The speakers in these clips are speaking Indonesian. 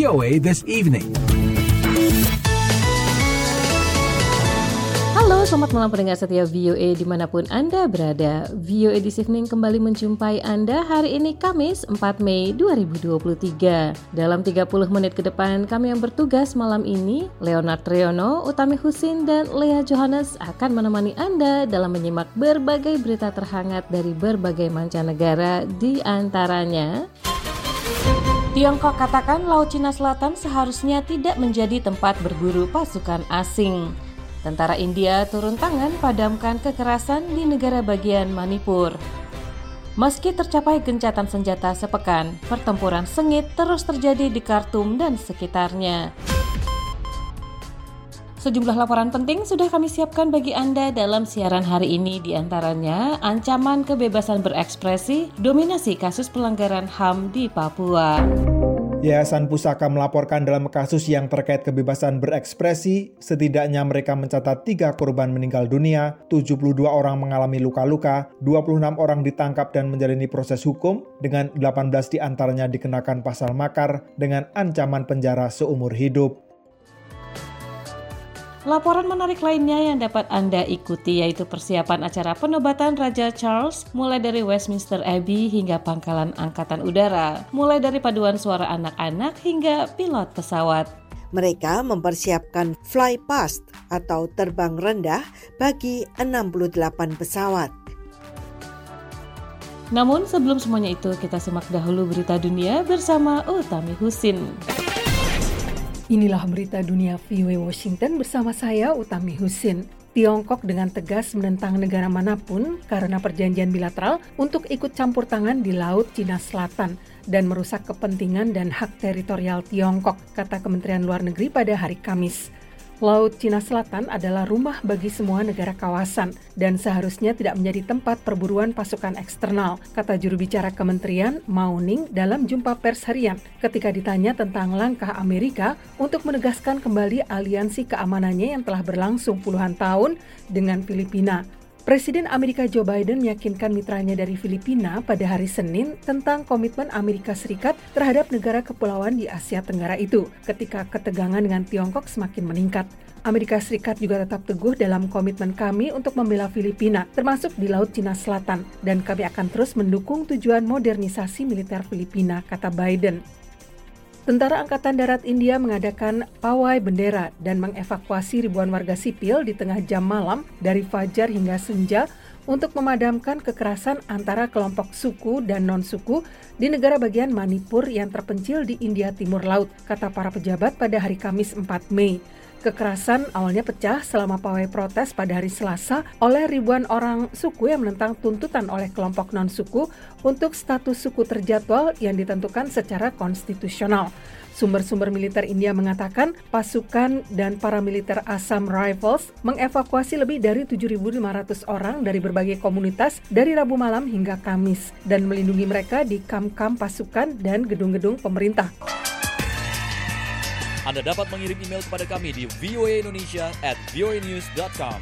VOA This Evening. Halo, selamat malam pendengar setia VOA dimanapun Anda berada. VOA This Evening kembali menjumpai Anda hari ini Kamis 4 Mei 2023. Dalam 30 menit ke depan kami yang bertugas malam ini, Leonard Triono, Utami Husin, dan Lea Johannes akan menemani Anda dalam menyimak berbagai berita terhangat dari berbagai mancanegara, di antaranya Tiongkok katakan Laut Cina Selatan seharusnya tidak menjadi tempat berburu pasukan asing. Tentara India turun tangan padamkan kekerasan di negara bagian Manipur. Meski tercapai gencatan senjata sepekan, pertempuran sengit terus terjadi di Khartoum dan sekitarnya. Sejumlah laporan penting sudah kami siapkan bagi Anda dalam siaran hari ini, di antaranya ancaman kebebasan berekspresi, dominasi kasus pelanggaran HAM di Papua. Yayasan Pusaka melaporkan dalam kasus yang terkait kebebasan berekspresi, setidaknya mereka mencatat 3 korban meninggal dunia, 72 orang mengalami luka-luka, 26 orang ditangkap dan menjalani proses hukum, dengan 18 diantaranya dikenakan pasal makar dengan ancaman penjara seumur hidup. Laporan menarik lainnya yang dapat Anda ikuti yaitu persiapan acara penobatan Raja Charles mulai dari Westminster Abbey hingga Pangkalan Angkatan Udara, mulai dari paduan suara anak-anak hingga pilot pesawat. Mereka mempersiapkan fly past atau terbang rendah bagi 68 pesawat. Namun sebelum semuanya itu, kita simak dahulu berita dunia bersama Utami Husin. Inilah berita dunia VOA Washington bersama saya, Utami Husin. Tiongkok dengan tegas menentang negara manapun karena perjanjian bilateral untuk ikut campur tangan di Laut Cina Selatan dan merusak kepentingan dan hak teritorial Tiongkok, kata Kementerian Luar Negeri pada hari Kamis. Laut Cina Selatan adalah rumah bagi semua negara kawasan dan seharusnya tidak menjadi tempat perburuan pasukan eksternal, kata juru bicara Kementerian Mao Ning dalam jumpa pers harian ketika ditanya tentang langkah Amerika untuk menegaskan kembali aliansi keamanannya yang telah berlangsung puluhan tahun dengan Filipina. Presiden Amerika Joe Biden meyakinkan mitranya dari Filipina pada hari Senin tentang komitmen Amerika Serikat terhadap negara kepulauan di Asia Tenggara itu ketika ketegangan dengan Tiongkok semakin meningkat. Amerika Serikat juga tetap teguh dalam komitmen kami untuk membela Filipina, termasuk di Laut Cina Selatan, dan kami akan terus mendukung tujuan modernisasi militer Filipina, kata Biden. Tentara Angkatan Darat India mengadakan pawai bendera dan mengevakuasi ribuan warga sipil di tengah jam malam dari fajar hingga senja untuk memadamkan kekerasan antara kelompok suku dan non-suku di negara bagian Manipur yang terpencil di India Timur Laut, kata para pejabat pada hari Kamis 4 Mei. Kekerasan awalnya pecah selama pawai protes pada hari Selasa oleh ribuan orang suku yang menentang tuntutan oleh kelompok non-suku untuk status suku terjadwal yang ditentukan secara konstitusional. Sumber-sumber militer India mengatakan pasukan dan paramiliter Assam Rifles mengevakuasi lebih dari 7.500 orang dari berbagai komunitas dari Rabu malam hingga Kamis dan melindungi mereka di kamp-kamp pasukan dan gedung-gedung pemerintah. Anda dapat mengirim email kepada kami di voaindonesia@voanews.com.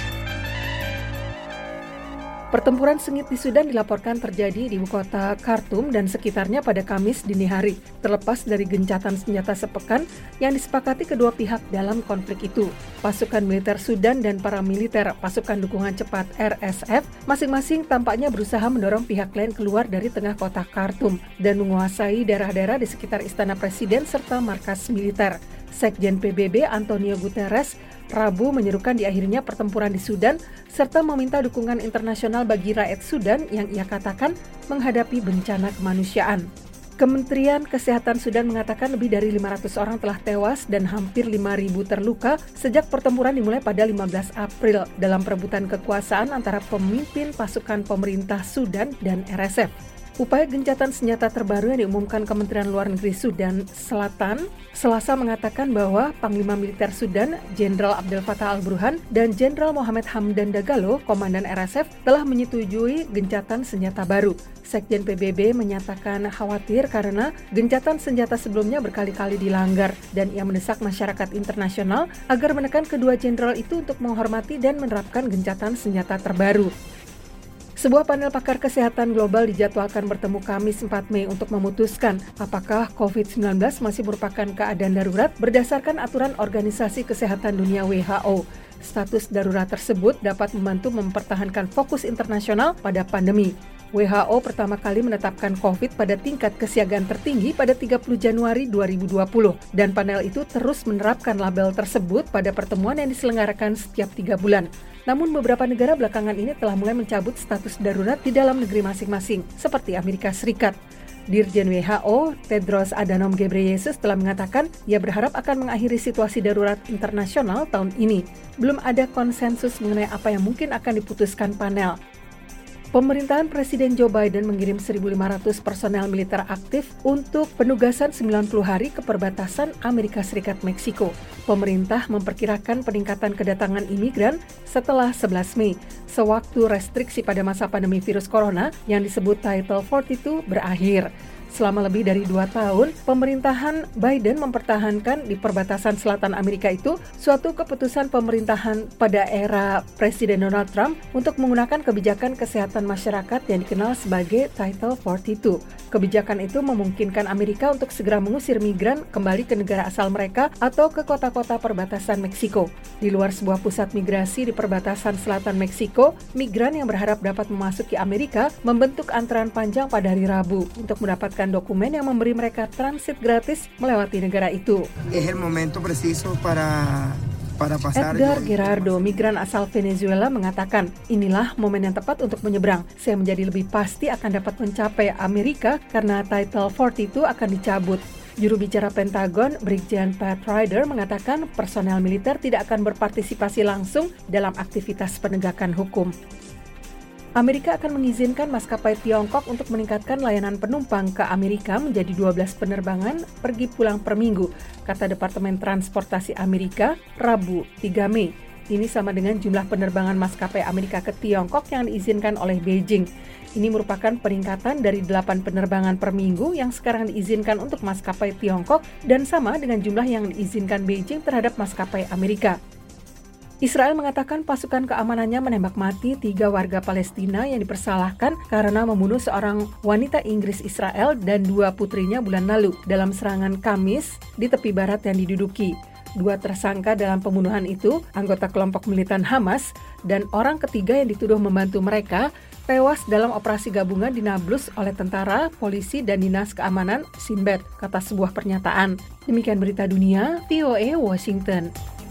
Pertempuran sengit di Sudan dilaporkan terjadi di ibu kota Khartoum dan sekitarnya pada Kamis dini hari, terlepas dari gencatan senjata sepekan yang disepakati kedua pihak dalam konflik itu. Pasukan militer Sudan dan paramiliter pasukan dukungan cepat RSF masing-masing tampaknya berusaha mendorong pihak lain keluar dari tengah kota Khartoum dan menguasai daerah-daerah di sekitar istana presiden serta markas militer. Sekjen PBB Antonio Guterres Rabu menyerukan diakhirinya pertempuran di Sudan serta meminta dukungan internasional bagi rakyat Sudan yang ia katakan menghadapi bencana kemanusiaan. Kementerian Kesehatan Sudan mengatakan lebih dari 500 orang telah tewas dan hampir 5.000 terluka sejak pertempuran dimulai pada 15 April dalam perebutan kekuasaan antara pemimpin pasukan pemerintah Sudan dan RSF. Upaya gencatan senjata terbaru yang diumumkan Kementerian Luar Negeri Sudan Selatan Selasa mengatakan bahwa Panglima Militer Sudan, Jenderal Abdel Fattah al-Burhan, dan Jenderal Mohamed Hamdan Dagalo, Komandan RSF, telah menyetujui gencatan senjata baru. Sekjen PBB menyatakan khawatir karena gencatan senjata sebelumnya berkali-kali dilanggar dan ia mendesak masyarakat internasional agar menekan kedua jenderal itu untuk menghormati dan menerapkan gencatan senjata terbaru. Sebuah panel pakar kesehatan global dijadwalkan bertemu Kamis 4 Mei untuk memutuskan apakah COVID-19 masih merupakan keadaan darurat berdasarkan aturan Organisasi Kesehatan Dunia WHO. Status darurat tersebut dapat membantu mempertahankan fokus internasional pada pandemi. WHO pertama kali menetapkan COVID pada tingkat kesiagaan tertinggi pada 30 Januari 2020 dan panel itu terus menerapkan label tersebut pada pertemuan yang diselenggarakan setiap 3 bulan. Namun beberapa negara belakangan ini telah mulai mencabut status darurat di dalam negeri masing-masing, seperti Amerika Serikat. Dirjen WHO, Tedros Adhanom Ghebreyesus telah mengatakan ia berharap akan mengakhiri situasi darurat internasional tahun ini. Belum ada konsensus mengenai apa yang mungkin akan diputuskan panel. Pemerintahan Presiden Joe Biden mengirim 1.500 personel militer aktif untuk penugasan 90 hari ke perbatasan Amerika Serikat-Meksiko. Pemerintah memperkirakan peningkatan kedatangan imigran setelah 11 Mei, sewaktu restriksi pada masa pandemi virus corona yang disebut Title 42 berakhir. Selama lebih dari 2 tahun, pemerintahan Biden mempertahankan di perbatasan selatan Amerika itu suatu keputusan pemerintahan pada era Presiden Donald Trump untuk menggunakan kebijakan kesehatan masyarakat yang dikenal sebagai Title 42. Kebijakan itu memungkinkan Amerika untuk segera mengusir migran kembali ke negara asal mereka atau ke kota-kota perbatasan Meksiko. Di luar sebuah pusat migrasi di perbatasan selatan Meksiko, migran yang berharap dapat memasuki Amerika membentuk antrean panjang pada hari Rabu untuk mendapatkan dokumen yang memberi mereka transit gratis melewati negara itu. Edgar Gerardo, migran asal Venezuela, mengatakan, inilah momen yang tepat untuk menyeberang. Saya menjadi lebih pasti akan dapat mencapai Amerika karena Title 42 akan dicabut. Juru bicara Pentagon, Brigjen Pat Ryder, mengatakan personel militer tidak akan berpartisipasi langsung dalam aktivitas penegakan hukum. Amerika akan mengizinkan maskapai Tiongkok untuk meningkatkan layanan penumpang ke Amerika menjadi 12 penerbangan pergi pulang per minggu, kata Departemen Transportasi Amerika, Rabu 3 Mei. Ini sama dengan jumlah penerbangan maskapai Amerika ke Tiongkok yang diizinkan oleh Beijing. Ini merupakan peningkatan dari 8 penerbangan per minggu yang sekarang diizinkan untuk maskapai Tiongkok dan sama dengan jumlah yang diizinkan Beijing terhadap maskapai Amerika. Israel mengatakan pasukan keamanannya menembak mati 3 warga Palestina yang dipersalahkan karena membunuh seorang wanita Inggris Israel dan 2 putrinya bulan lalu dalam serangan Kamis di tepi barat yang diduduki. 2 tersangka dalam pembunuhan itu, anggota kelompok militan Hamas, dan orang ketiga yang dituduh membantu mereka, tewas dalam operasi gabungan di Nablus oleh tentara, polisi, dan dinas keamanan Shin Bet, kata sebuah pernyataan. Demikian berita dunia, VOA Washington.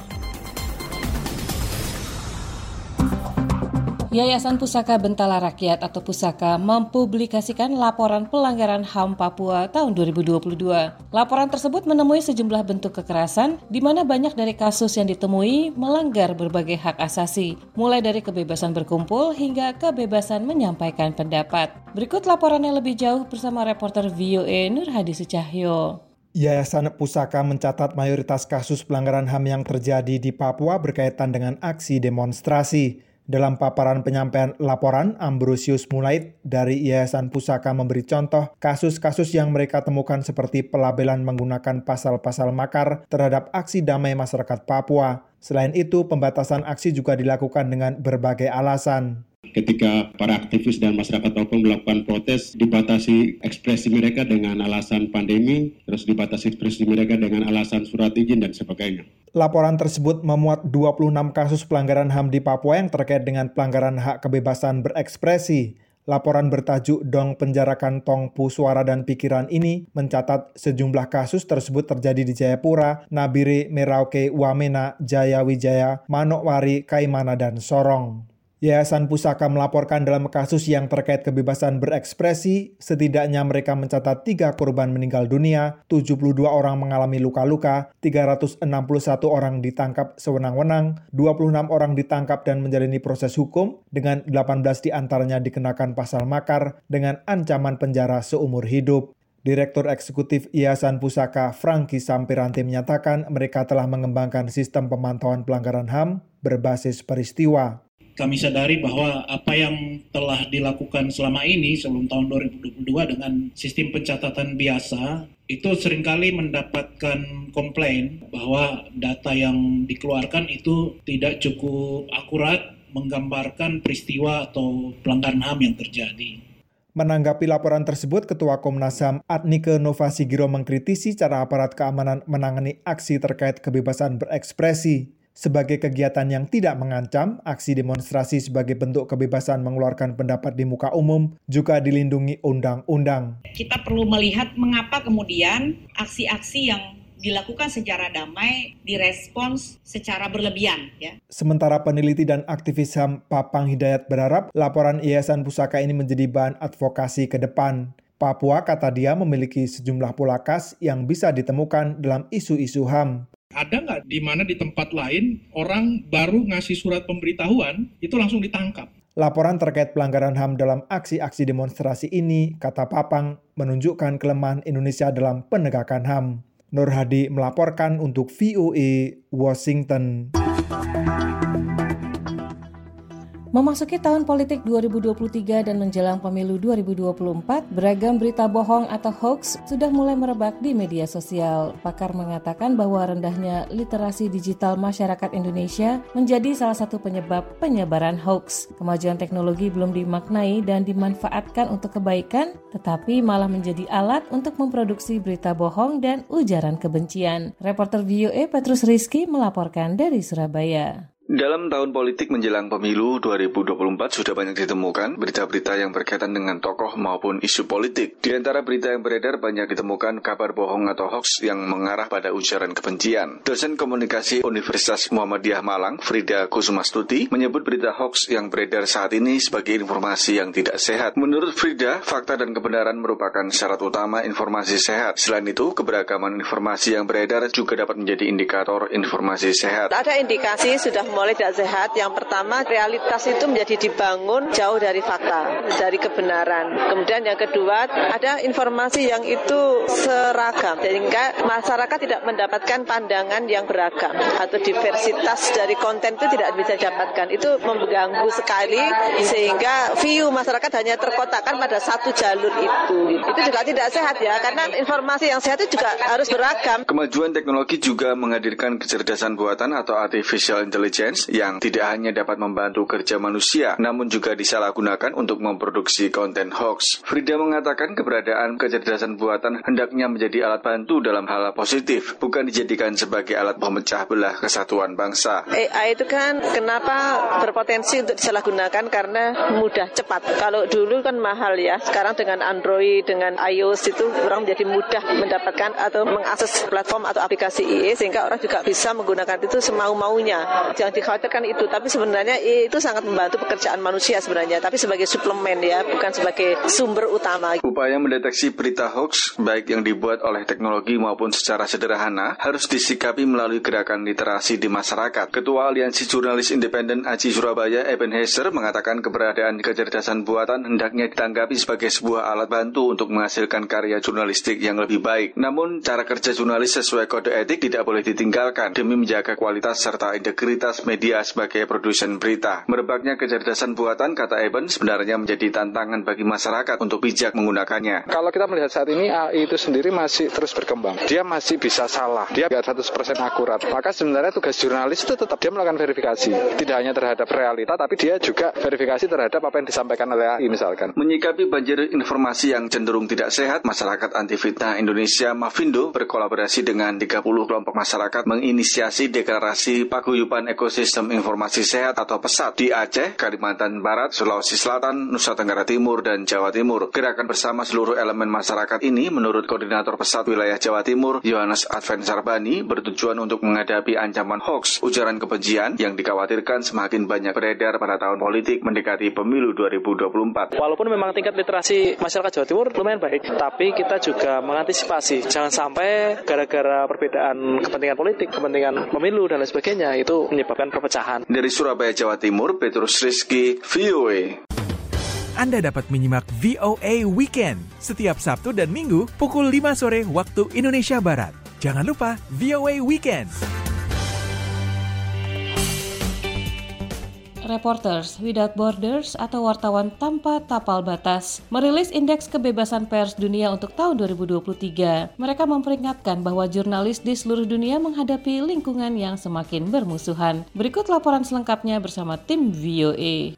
Yayasan Pusaka Bentala Rakyat atau Pusaka mempublikasikan laporan pelanggaran HAM Papua tahun 2022. Laporan tersebut menemui sejumlah bentuk kekerasan, di mana banyak dari kasus yang ditemui melanggar berbagai hak asasi, mulai dari kebebasan berkumpul hingga kebebasan menyampaikan pendapat. Berikut laporannya lebih jauh bersama reporter VOA Nur Hadi Sucahyo. Yayasan Pusaka mencatat mayoritas kasus pelanggaran HAM yang terjadi di Papua berkaitan dengan aksi demonstrasi. Dalam paparan penyampaian laporan, Ambrosius Mulait dari Yayasan Pusaka memberi contoh kasus-kasus yang mereka temukan seperti pelabelan menggunakan pasal-pasal makar terhadap aksi damai masyarakat Papua. Selain itu, pembatasan aksi juga dilakukan dengan berbagai alasan. Ketika para aktivis dan masyarakat Papua melakukan protes, dibatasi ekspresi mereka dengan alasan pandemi, terus dibatasi ekspresi mereka dengan alasan surat izin dan sebagainya. Laporan tersebut memuat 26 kasus pelanggaran HAM di Papua yang terkait dengan pelanggaran hak kebebasan berekspresi. Laporan bertajuk Dong Penjarakan Tongpu Suara dan Pikiran ini mencatat sejumlah kasus tersebut terjadi di Jayapura, Nabire, Merauke, Wamena, Jayawijaya, Manokwari, Kaimana, dan Sorong. Yayasan Pusaka melaporkan dalam kasus yang terkait kebebasan berekspresi, setidaknya mereka mencatat 3 korban meninggal dunia, 72 orang mengalami luka-luka, 361 orang ditangkap sewenang-wenang, 26 orang ditangkap dan menjalani proses hukum, dengan 18 diantaranya dikenakan pasal makar dengan ancaman penjara seumur hidup. Direktur Eksekutif Yayasan Pusaka, Franky Sampiranti, menyatakan mereka telah mengembangkan sistem pemantauan pelanggaran HAM berbasis peristiwa. Kami sadari bahwa apa yang telah dilakukan selama ini sebelum tahun 2022 dengan sistem pencatatan biasa itu seringkali mendapatkan komplain bahwa data yang dikeluarkan itu tidak cukup akurat menggambarkan peristiwa atau pelanggaran HAM yang terjadi. Menanggapi laporan tersebut, Ketua Komnas HAM Adnike Nova Sigiro mengkritisi cara aparat keamanan menangani aksi terkait kebebasan berekspresi. Sebagai kegiatan yang tidak mengancam, aksi demonstrasi sebagai bentuk kebebasan mengeluarkan pendapat di muka umum juga dilindungi undang-undang. Kita perlu melihat mengapa kemudian aksi-aksi yang dilakukan secara damai direspons secara berlebihan. Ya. Sementara peneliti dan aktivis HAM Papang Hidayat berharap laporan Yayasan Pusaka ini menjadi bahan advokasi ke depan. Papua, kata dia, memiliki sejumlah pola khas yang bisa ditemukan dalam isu-isu HAM. Ada nggak di mana di tempat lain orang baru ngasih surat pemberitahuan itu langsung ditangkap? Laporan terkait pelanggaran HAM dalam aksi-aksi demonstrasi ini, kata Papang, menunjukkan kelemahan Indonesia dalam penegakan HAM. Nur Hadi melaporkan untuk VOA Washington. Memasuki tahun politik 2023 dan menjelang pemilu 2024, beragam berita bohong atau hoax sudah mulai merebak di media sosial. Pakar mengatakan bahwa rendahnya literasi digital masyarakat Indonesia menjadi salah satu penyebab penyebaran hoax. Kemajuan teknologi belum dimaknai dan dimanfaatkan untuk kebaikan, tetapi malah menjadi alat untuk memproduksi berita bohong dan ujaran kebencian. Reporter VOA Petrus Rizky melaporkan dari Surabaya. Dalam tahun politik menjelang pemilu 2024 sudah banyak ditemukan berita-berita yang berkaitan dengan tokoh maupun isu politik. Di antara berita yang beredar banyak ditemukan kabar bohong atau hoax yang mengarah pada ujaran kebencian. Dosen komunikasi Universitas Muhammadiyah Malang, Frida Kusumastuti, menyebut berita hoax yang beredar saat ini sebagai informasi yang tidak sehat. Menurut Frida, fakta dan kebenaran merupakan syarat utama informasi sehat. Selain itu, keberagaman informasi yang beredar juga dapat menjadi indikator informasi sehat. Ada indikasi sudah mulai tidak sehat. Yang pertama, realitas itu menjadi dibangun jauh dari fakta, dari kebenaran. Kemudian yang kedua, ada informasi yang itu seragam, sehingga masyarakat tidak mendapatkan pandangan yang beragam atau diversitas dari konten itu tidak bisa didapatkan. Itu mengganggu sekali, sehingga view masyarakat hanya terkotakkan pada satu jalur itu. Itu juga tidak sehat ya, karena informasi yang sehat itu juga harus beragam. Kemajuan teknologi juga menghadirkan kecerdasan buatan atau artificial intelligence yang tidak hanya dapat membantu kerja manusia, namun juga disalahgunakan untuk memproduksi konten hoax. Frida mengatakan keberadaan kecerdasan buatan hendaknya menjadi alat bantu dalam hal positif, bukan dijadikan sebagai alat pemecah belah kesatuan bangsa. AI itu kan kenapa berpotensi untuk disalahgunakan karena mudah, cepat. Kalau dulu kan mahal ya, sekarang dengan Android, dengan iOS itu orang menjadi mudah mendapatkan atau mengakses platform atau aplikasi IE, sehingga orang juga bisa menggunakan itu semau-maunya. Yang dikhawatirkan itu, tapi sebenarnya itu sangat membantu pekerjaan manusia sebenarnya, tapi sebagai suplemen ya, bukan sebagai sumber utama. Upaya mendeteksi berita hoax, baik yang dibuat oleh teknologi maupun secara sederhana, harus disikapi melalui gerakan literasi di masyarakat. Ketua Aliansi Jurnalis Independen AJI Surabaya, Ebenezer, mengatakan keberadaan kecerdasan buatan hendaknya ditanggapi sebagai sebuah alat bantu untuk menghasilkan karya jurnalistik yang lebih baik. Namun, cara kerja jurnalis sesuai kode etik tidak boleh ditinggalkan demi menjaga kualitas serta integritas media sebagai produsen berita. Merebaknya kecerdasan buatan, kata Eben, sebenarnya menjadi tantangan bagi masyarakat untuk bijak menggunakannya. Kalau kita melihat saat ini, AI itu sendiri masih terus berkembang. Dia masih bisa salah. Dia tidak 100% akurat. Maka sebenarnya tugas jurnalis itu tetap dia melakukan verifikasi. Tidak hanya terhadap realita, tapi dia juga verifikasi terhadap apa yang disampaikan oleh AI misalkan. Menyikapi banjir informasi yang cenderung tidak sehat, Masyarakat Anti Fitnah Indonesia Mafindo berkolaborasi dengan 30 kelompok masyarakat menginisiasi deklarasi paguyuban ekosistem informasi sehat atau PESAT di Aceh, Kalimantan Barat, Sulawesi Selatan, Nusa Tenggara Timur, dan Jawa Timur. Gerakan bersama seluruh elemen masyarakat ini, menurut Koordinator PESAT Wilayah Jawa Timur, Yohanes Advent Sarbani, bertujuan untuk menghadapi ancaman hoax, ujaran kebencian yang dikhawatirkan semakin banyak beredar pada tahun politik mendekati pemilu 2024. Walaupun memang tingkat literasi masyarakat Jawa Timur lumayan baik, tapi kita juga mengantisipasi. Jangan sampai gara-gara perbedaan kepentingan politik, kepentingan pemilu, dan lain sebagainya, itu menyebabkan perpecahan. Dari Surabaya, Jawa Timur, Petrus Rizky, VOA. Anda dapat menyimak VOA Weekend setiap Sabtu dan Minggu pukul 5 sore waktu Indonesia Barat. Jangan lupa VOA Weekend. Reporters Without Borders atau Wartawan Tanpa Tapal Batas merilis Indeks Kebebasan Pers Dunia untuk tahun 2023. Mereka memperingatkan bahwa jurnalis di seluruh dunia menghadapi lingkungan yang semakin bermusuhan. Berikut laporan selengkapnya bersama tim VOA.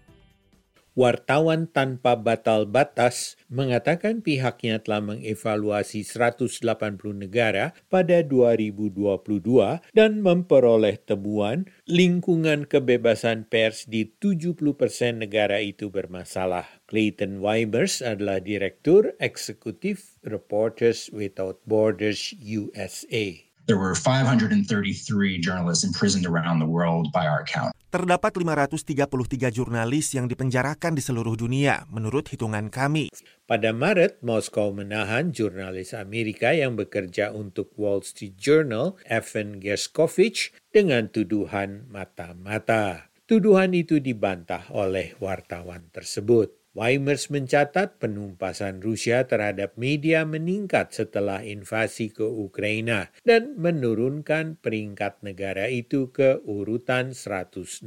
Wartawan Tanpa Batal Batas mengatakan pihaknya telah mengevaluasi 180 negara pada 2022 dan memperoleh temuan lingkungan kebebasan pers di 70% negara itu bermasalah. Clayton Weimers adalah Direktur Eksekutif Reporters Without Borders USA. There were 533 journalists imprisoned around the world by our count. Terdapat 533 jurnalis yang dipenjarakan di seluruh dunia, menurut hitungan kami. Pada Maret, Moskow menahan jurnalis Amerika yang bekerja untuk Wall Street Journal, Evan Gershkovich, dengan tuduhan mata-mata. Tuduhan itu dibantah oleh wartawan tersebut. Weimers mencatat penumpasan Rusia terhadap media meningkat setelah invasi ke Ukraina dan menurunkan peringkat negara itu ke urutan 164.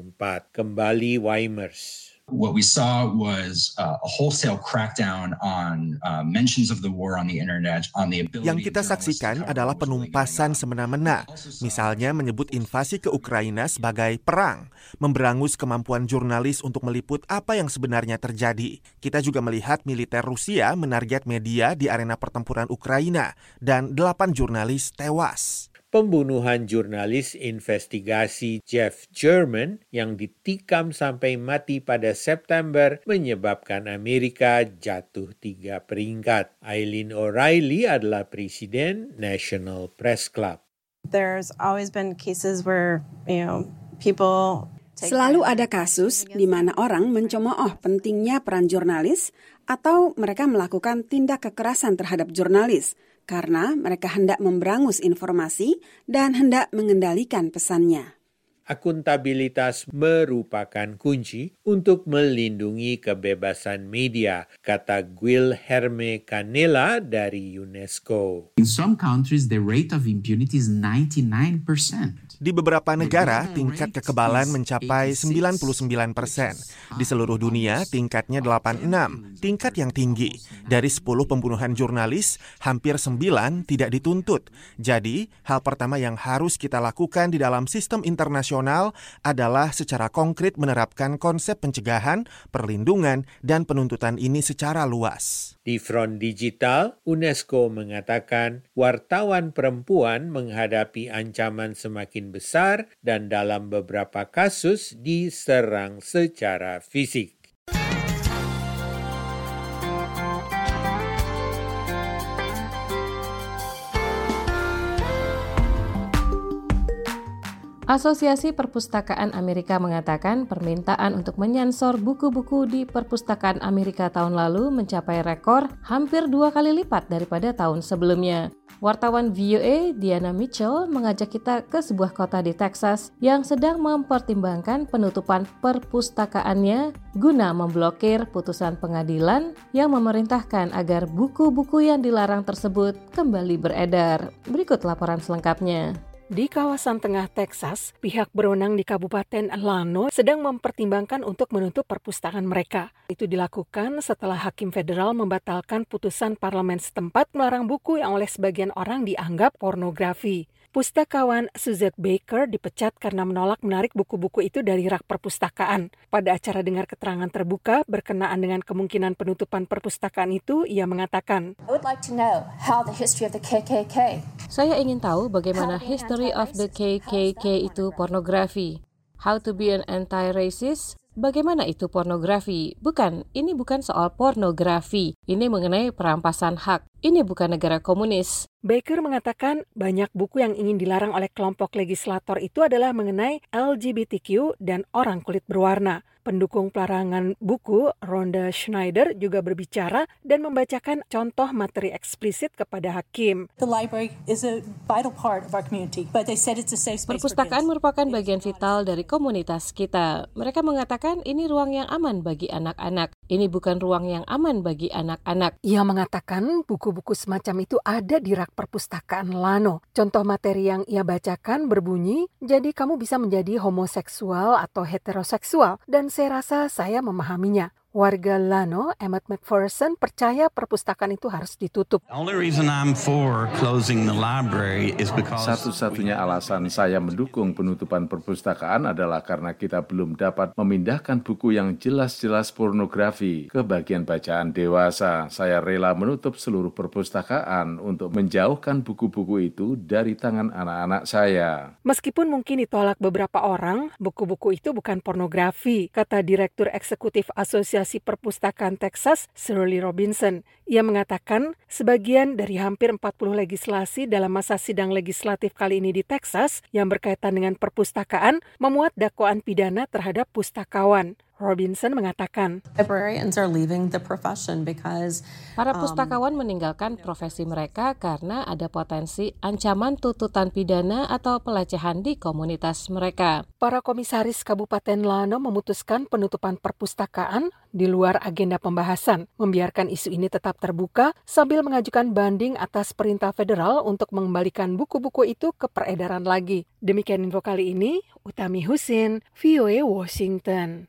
Kembali Weimers. What we saw was a wholesale crackdown on mentions of the war on the internet, on the ability. Yang kita saksikan adalah penumpasan semena-mena, misalnya menyebut invasi ke Ukraina sebagai perang, memberangus kemampuan jurnalis untuk meliput apa yang sebenarnya terjadi. Kita juga melihat militer Rusia menarget media di arena pertempuran Ukraina dan 8 jurnalis tewas. Pembunuhan jurnalis investigasi Jeff German yang ditikam sampai mati pada September menyebabkan Amerika jatuh 3 peringkat. Eileen O'Reilly adalah Presiden National Press Club. There's always been cases where, people Selalu ada kasus di mana orang mencemooh pentingnya peran jurnalis atau mereka melakukan tindak kekerasan terhadap jurnalis karena mereka hendak memberangus informasi dan hendak mengendalikan pesannya. Akuntabilitas merupakan kunci untuk melindungi kebebasan media, kata Guilherme Canela dari UNESCO. In some countries, the rate of impunity is 99%. Di beberapa negara, tingkat kekebalan mencapai 99%. Di seluruh dunia, tingkatnya 86, tingkat yang tinggi. Dari 10 pembunuhan jurnalis, hampir 9 tidak dituntut. Jadi, hal pertama yang harus kita lakukan di dalam sistem internasional adalah secara konkret menerapkan konsep pencegahan, perlindungan, dan penuntutan ini secara luas. Di front digital, UNESCO mengatakan wartawan perempuan menghadapi ancaman semakin besar dan dalam beberapa kasus diserang secara fisik. Asosiasi Perpustakaan Amerika mengatakan permintaan untuk menyensor buku-buku di Perpustakaan Amerika tahun lalu mencapai rekor hampir 2 kali lipat daripada tahun sebelumnya. Wartawan VOA Diana Mitchell mengajak kita ke sebuah kota di Texas yang sedang mempertimbangkan penutupan perpustakaannya guna memblokir putusan pengadilan yang memerintahkan agar buku-buku yang dilarang tersebut kembali beredar. Berikut laporan selengkapnya. Di kawasan tengah Texas, pihak berwenang di Kabupaten Llano sedang mempertimbangkan untuk menutup perpustakaan mereka. Itu dilakukan setelah Hakim Federal membatalkan putusan parlemen setempat melarang buku yang oleh sebagian orang dianggap pornografi. Pustakawan Suzette Baker dipecat karena menolak menarik buku-buku itu dari rak perpustakaan. Pada acara dengar keterangan terbuka berkenaan dengan kemungkinan penutupan perpustakaan itu, ia mengatakan, I would like to know how the history of the KKK. Saya ingin tahu bagaimana history of the KKK itu pornografi. How to be an anti-racist? Bagaimana itu pornografi? Bukan, ini bukan soal pornografi. Ini mengenai perampasan hak. Ini bukan negara komunis. Baker mengatakan banyak buku yang ingin dilarang oleh kelompok legislator itu adalah mengenai LGBTQ dan orang kulit berwarna. Pendukung pelarangan buku, Rhonda Schneider, juga berbicara dan membacakan contoh materi eksplisit kepada hakim. The library is a vital part of our community, but they said it's a safe space for kids. Perpustakaan merupakan bagian vital dari komunitas kita. Mereka mengatakan ini ruang yang aman bagi anak-anak. Ini bukan ruang yang aman bagi anak-anak. Ia mengatakan buku-buku semacam itu ada di rak perpustakaan Lano. Contoh materi yang ia bacakan berbunyi, jadi kamu bisa menjadi homoseksual atau heteroseksual, dan saya rasa saya memahaminya. Warga Lano, Emmett McPherson, percaya perpustakaan itu harus ditutup. Satu-satunya alasan saya mendukung penutupan perpustakaan adalah karena kita belum dapat memindahkan buku yang jelas-jelas pornografi ke bagian bacaan dewasa. Saya rela menutup seluruh perpustakaan untuk menjauhkan buku-buku itu dari tangan anak-anak saya. Meskipun mungkin ditolak beberapa orang, buku-buku itu bukan pornografi, kata Direktur Eksekutif Asosiasi Perpustakaan Texas, Shirley Robinson. Ia mengatakan sebagian dari hampir 40 legislasi dalam masa sidang legislatif kali ini di Texas yang berkaitan dengan perpustakaan memuat dakwaan pidana terhadap pustakawan. Robinson mengatakan, para pustakawan meninggalkan profesi mereka karena ada potensi ancaman tuntutan pidana atau pelecehan di komunitas mereka. Para komisaris Kabupaten Lano memutuskan penutupan perpustakaan di luar agenda pembahasan, membiarkan isu ini tetap terbuka sambil mengajukan banding atas perintah federal untuk mengembalikan buku-buku itu ke peredaran lagi. Demikian info kali ini, Utami Husin, VOA Washington.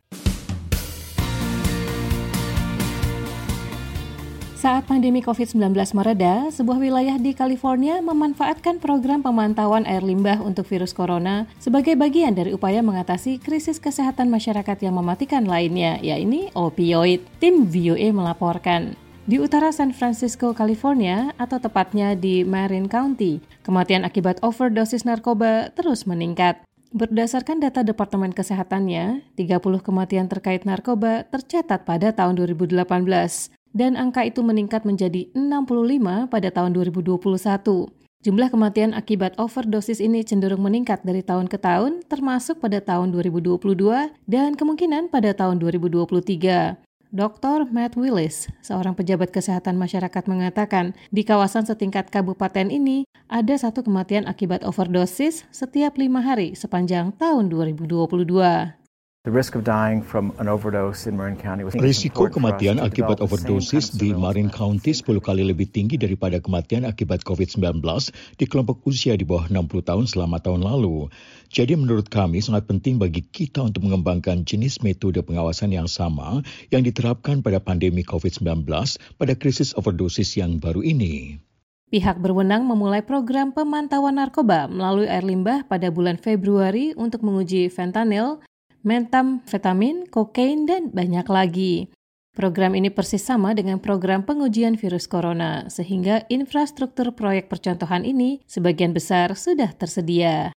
Saat pandemi COVID-19 mereda, sebuah wilayah di California memanfaatkan program pemantauan air limbah untuk virus corona sebagai bagian dari upaya mengatasi krisis kesehatan masyarakat yang mematikan lainnya, yaitu opioid. Tim VOA melaporkan. Di utara San Francisco, California, atau tepatnya di Marin County, kematian akibat overdosis narkoba terus meningkat. Berdasarkan data Departemen Kesehatannya, 30 kematian terkait narkoba tercatat pada tahun 2018. Dan angka itu meningkat menjadi 65 pada tahun 2021. Jumlah kematian akibat overdosis ini cenderung meningkat dari tahun ke tahun, termasuk pada tahun 2022 dan kemungkinan pada tahun 2023. Dr. Matt Willis, seorang pejabat kesehatan masyarakat, mengatakan di kawasan setingkat kabupaten ini ada 1 kematian akibat overdosis setiap 5 hari sepanjang tahun 2022. Risiko kematian akibat overdosis di Marin County 10 kali lebih tinggi daripada kematian akibat COVID-19 di kelompok usia di bawah 60 tahun selama tahun lalu. Jadi menurut kami sangat penting bagi kita untuk mengembangkan jenis metode pengawasan yang sama yang diterapkan pada pandemi COVID-19 pada krisis overdosis yang baru ini. Pihak berwenang memulai program pemantauan narkoba melalui air limbah pada bulan Februari untuk menguji fentanyl, metamfetamin, kokain, dan banyak lagi. Program ini persis sama dengan program pengujian virus corona, sehingga infrastruktur proyek percontohan ini sebagian besar sudah tersedia.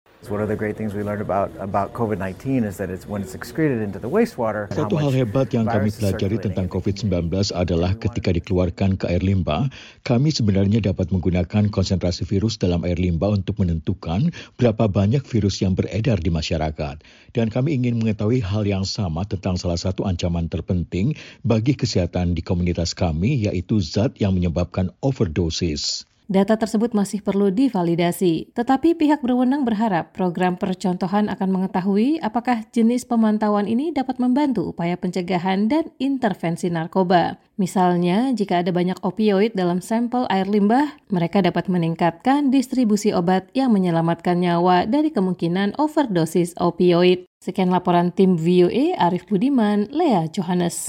Satu hal hebat yang kami pelajari tentang COVID-19 adalah ketika dikeluarkan ke air limbah, kami sebenarnya dapat menggunakan konsentrasi virus dalam air limbah untuk menentukan berapa banyak virus yang beredar di masyarakat. Dan kami ingin mengetahui hal yang sama tentang salah satu ancaman terpenting bagi kesehatan di komunitas kami, yaitu zat yang menyebabkan overdosis. Data tersebut masih perlu divalidasi, tetapi pihak berwenang berharap program percontohan akan mengetahui apakah jenis pemantauan ini dapat membantu upaya pencegahan dan intervensi narkoba. Misalnya, jika ada banyak opioid dalam sampel air limbah, mereka dapat meningkatkan distribusi obat yang menyelamatkan nyawa dari kemungkinan overdosis opioid. Sekian laporan tim VOA, Arif Budiman, Lea Johannes.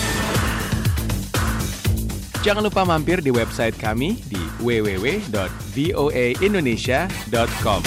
Jangan lupa mampir di website kami di www.voaindonesia.com.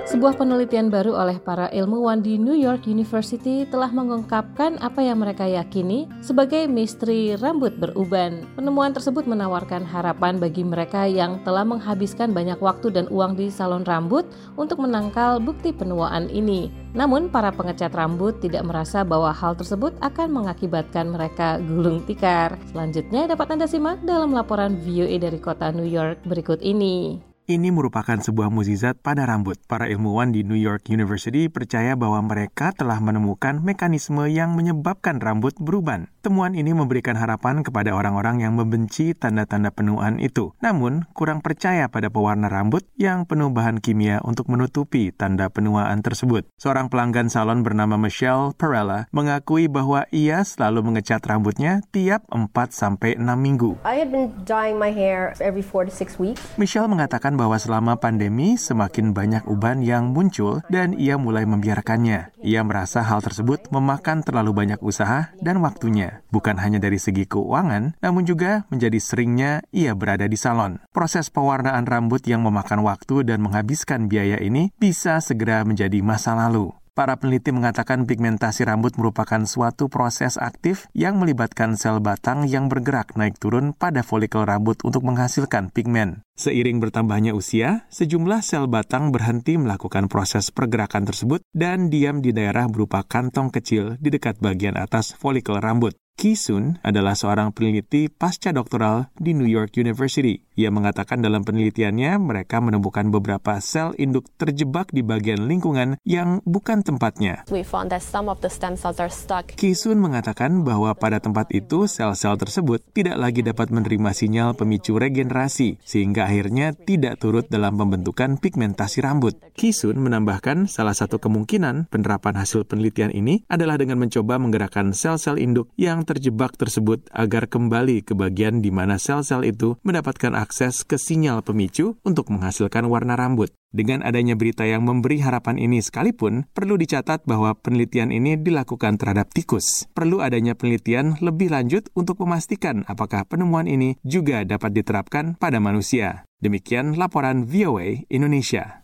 Sebuah penelitian baru oleh para ilmuwan di New York University telah mengungkapkan apa yang mereka yakini sebagai misteri rambut beruban. Penemuan tersebut menawarkan harapan bagi mereka yang telah menghabiskan banyak waktu dan uang di salon rambut untuk menangkal bukti penuaan ini. Namun, para pengecat rambut tidak merasa bahwa hal tersebut akan mengakibatkan mereka gulung tikar. Selanjutnya dapat Anda simak dalam laporan VOA dari kota New York berikut ini. Ini merupakan sebuah mukjizat pada rambut. Para ilmuwan di New York University percaya bahwa mereka telah menemukan mekanisme yang menyebabkan rambut beruban. Temuan ini memberikan harapan kepada orang-orang yang membenci tanda-tanda penuaan itu. Namun, kurang percaya pada pewarna rambut yang penuh bahan kimia untuk menutupi tanda penuaan tersebut. Seorang pelanggan salon bernama Michelle Perella mengakui bahwa ia selalu mengecat rambutnya tiap 4-6 minggu. I had been dyeing my hair every 4 to 6 weeks. Michelle mengatakan bahwa selama pandemi semakin banyak uban yang muncul dan ia mulai membiarkannya. Ia merasa hal tersebut memakan terlalu banyak usaha dan waktunya. Bukan hanya dari segi keuangan, namun juga menjadi seringnya ia berada di salon. Proses pewarnaan rambut yang memakan waktu dan menghabiskan biaya ini bisa segera menjadi masa lalu. Para peneliti mengatakan pigmentasi rambut merupakan suatu proses aktif yang melibatkan sel batang yang bergerak naik turun pada folikel rambut untuk menghasilkan pigmen. Seiring bertambahnya usia, sejumlah sel batang berhenti melakukan proses pergerakan tersebut dan diam di daerah berupa kantong kecil di dekat bagian atas folikel rambut. Ki-sun adalah seorang peneliti pasca doktoral di New York University. Ia mengatakan dalam penelitiannya mereka menemukan beberapa sel induk terjebak di bagian lingkungan yang bukan tempatnya. We found that some of the stem cells are stuck. Ki-sun mengatakan bahwa pada tempat itu sel-sel tersebut tidak lagi dapat menerima sinyal pemicu regenerasi sehingga akhirnya tidak turut dalam pembentukan pigmentasi rambut. Ki-sun menambahkan salah satu kemungkinan penerapan hasil penelitian ini adalah dengan mencoba menggerakkan sel-sel induk yang terjebak tersebut agar kembali ke bagian di mana sel-sel itu mendapatkan akses ke sinyal pemicu untuk menghasilkan warna rambut. Dengan adanya berita yang memberi harapan ini sekalipun, perlu dicatat bahwa penelitian ini dilakukan terhadap tikus. Perlu adanya penelitian lebih lanjut untuk memastikan apakah penemuan ini juga dapat diterapkan pada manusia. Demikian laporan VOA Indonesia.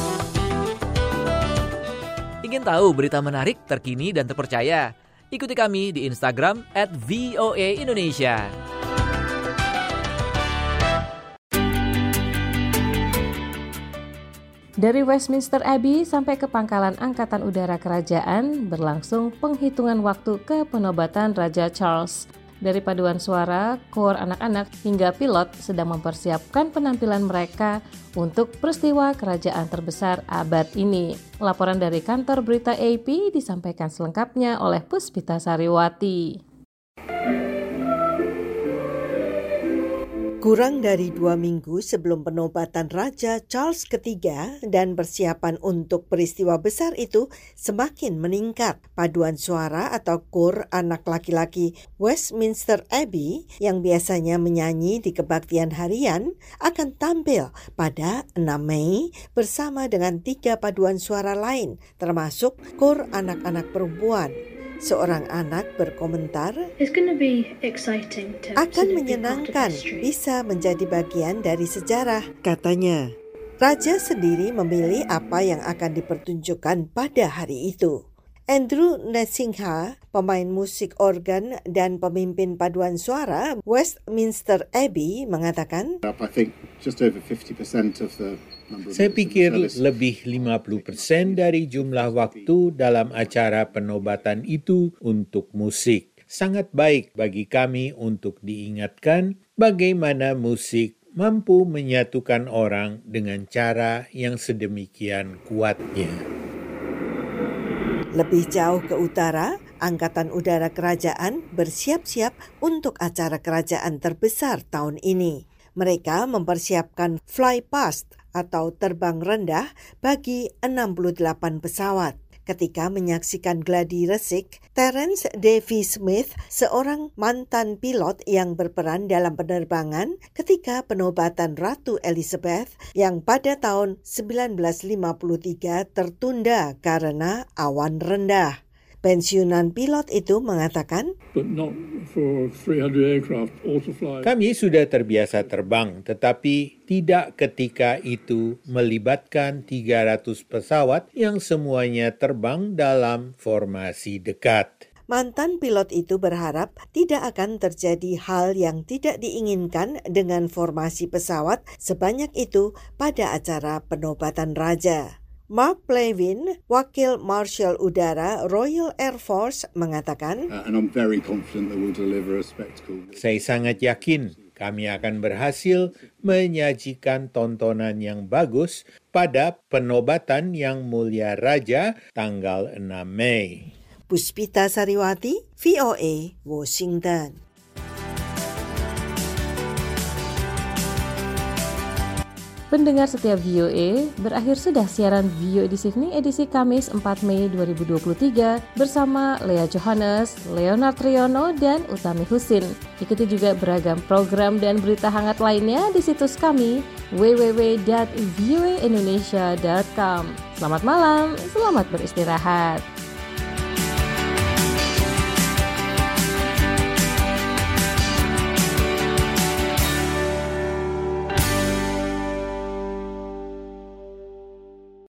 Ingin tahu berita menarik, terkini, dan terpercaya? Ikuti kami di Instagram @VOA_Indonesia. Dari Westminster Abbey sampai ke pangkalan Angkatan Udara Kerajaan berlangsung penghitungan waktu ke penobatan Raja Charles. Dari paduan suara, kor anak-anak hingga pilot sedang mempersiapkan penampilan mereka untuk peristiwa kerajaan terbesar abad ini. Laporan dari kantor berita AP disampaikan selengkapnya oleh Puspita Sariwati. Kurang dari 2 minggu sebelum penobatan Raja Charles III dan persiapan untuk peristiwa besar itu semakin meningkat. Paduan suara atau kor anak laki-laki Westminster Abbey yang biasanya menyanyi di kebaktian harian akan tampil pada 6 Mei bersama dengan 3 paduan suara lain termasuk kor anak-anak perempuan. Seorang anak berkomentar, akan menyenangkan bisa menjadi bagian dari sejarah, katanya. Raja sendiri memilih apa yang akan dipertunjukkan pada hari itu. Andrew Nessingha, pemain musik organ dan pemimpin paduan suara Westminster Abbey, mengatakan, saya pikir lebih 50% dari jumlah waktu dalam acara penobatan itu untuk musik. Sangat baik bagi kami untuk diingatkan bagaimana musik mampu menyatukan orang dengan cara yang sedemikian kuatnya. Lebih jauh ke utara, Angkatan Udara Kerajaan bersiap-siap untuk acara kerajaan terbesar tahun ini. Mereka mempersiapkan fly past atau terbang rendah bagi 68 pesawat. Ketika menyaksikan gladi resik, Terence Davy Smith, seorang mantan pilot yang berperan dalam penerbangan ketika penobatan Ratu Elizabeth yang pada tahun 1953 tertunda karena awan rendah. Pensiunan pilot itu mengatakan, kami sudah terbiasa terbang, tetapi tidak ketika itu melibatkan 300 pesawat yang semuanya terbang dalam formasi dekat. Mantan pilot itu berharap tidak akan terjadi hal yang tidak diinginkan dengan formasi pesawat sebanyak itu pada acara penobatan raja. Mark Plevin, Wakil Marshal Udara Royal Air Force, mengatakan, saya sangat yakin kami akan berhasil menyajikan tontonan yang bagus pada penobatan Yang Mulia Raja tanggal 6 Mei. Puspita Sariwati, VOA, Washington. Pendengar setiap VOA, berakhir sudah siaran VOA di Sydney edisi Kamis 4 Mei 2023 bersama Lea Johannes, Leonard Riono, dan Utami Husin. Ikuti juga beragam program dan berita hangat lainnya di situs kami www.voaindonesia.com. Selamat malam, selamat beristirahat.